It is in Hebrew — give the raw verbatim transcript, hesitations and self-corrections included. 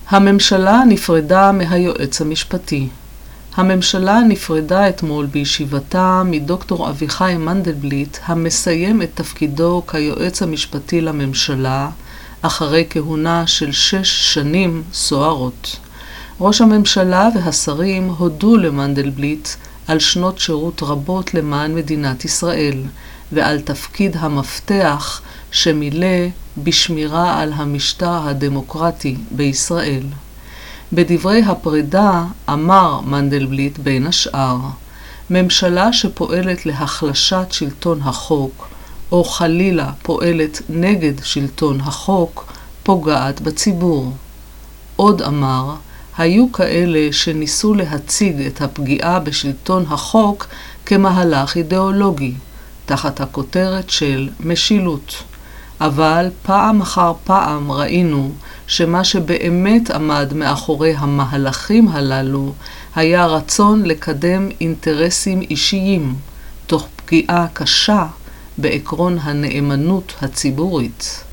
הממשלה נפרדה מהיועץ המשפטי. הממשלה נפרדה אתמול בישיבתה מדוקטור אביחי מנדלבליט, המסיים את תפקידו כיועץ המשפטי לממשלה, אחרי כהונה של שש שנים סוערות. ראש הממשלה והשרים הודו למנדלבליט על שנות שירות רבות למען מדינת ישראל, ועל תפקיד המפתח שמילא בשמירה על המשטר הדמוקרטי בישראל. בדברי הפרידה אמר מנדלבליט בין השאר, ממשלה שפועלת להחלשת שלטון החוק, או חלילה פועלת נגד שלטון החוק, פוגעת בציבור. עוד אמר, היו כאלה שניסו להציג את הפגיעה בשלטון החוק כמהלך אידיאולוגי, תחת הכותרת של משילות. אבל פעם אחר פעם ראינו שמה שבאמת עמד מאחורי המהלכים הללו היה רצון לקדם אינטרסים אישיים, תוך פגיעה קשה בעקרון הנאמנות הציבורית.